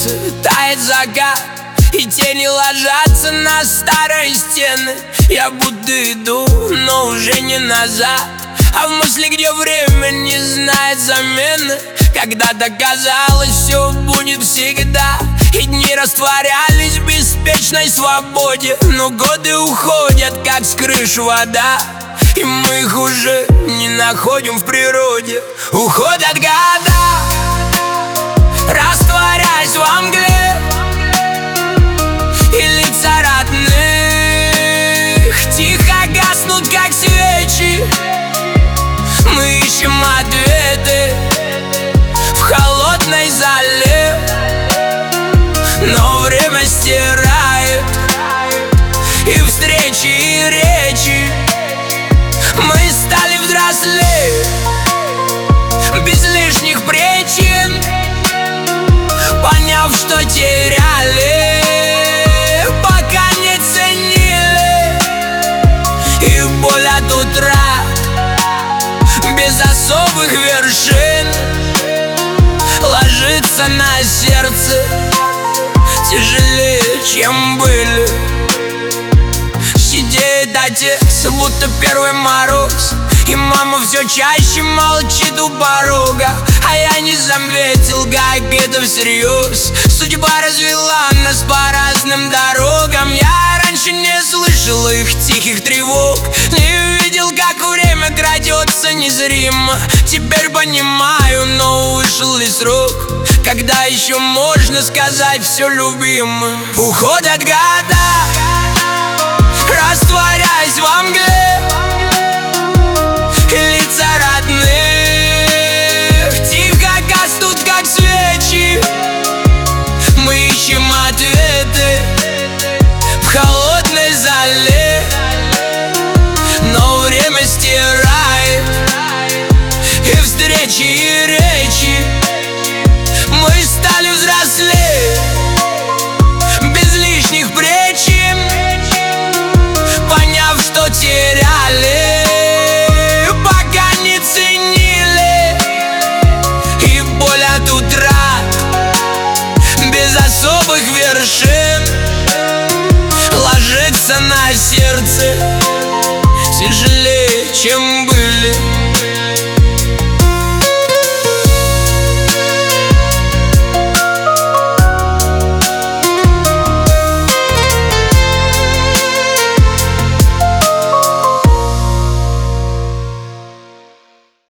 улице тает закат, и тени ложатся на старые стены. Я будто иду, но уже не назад, а в мысли, где время не знает замены. Когда-то казалось, все будет всегда, и дни растворялись в беспечной свободе. Но годы уходят, как с крыш вода, и мы их уже не находим в природе. Уходят года, растворяясь во мгле, и лица родных тихо гаснут, как свечи. Мы ищем ответы в холодной зале, но время стирает и встречи, и речи. Мы стали взрослее, без лишних причин, поняв, что теряли, пока не ценили. И боль от утрат без особых вершин ложится на сердце тяжелее, чем были. Сидит отец, будто первый мороз, и мама все чаще молчит у порога. А я не заметил, как это всерьез. Судьба развела нас по разным дорогам. Я раньше не слышал их тихих тревог, не видел, как время крадется незримо. Теперь понимаю, но вышел ли срок, когда еще можно сказать все любимое. Уходят года, растворяясь во мгле, и лица родных тихо гаснут, как свечи. Мы ищем ответы в холодной зале, но время стирает и встречи, и речи. Мы стали взрослее, без лишних причин, поняв, что теряли, пока не ценили. И боль от утрат без особых вершин ложится на сердце тяжелее, чем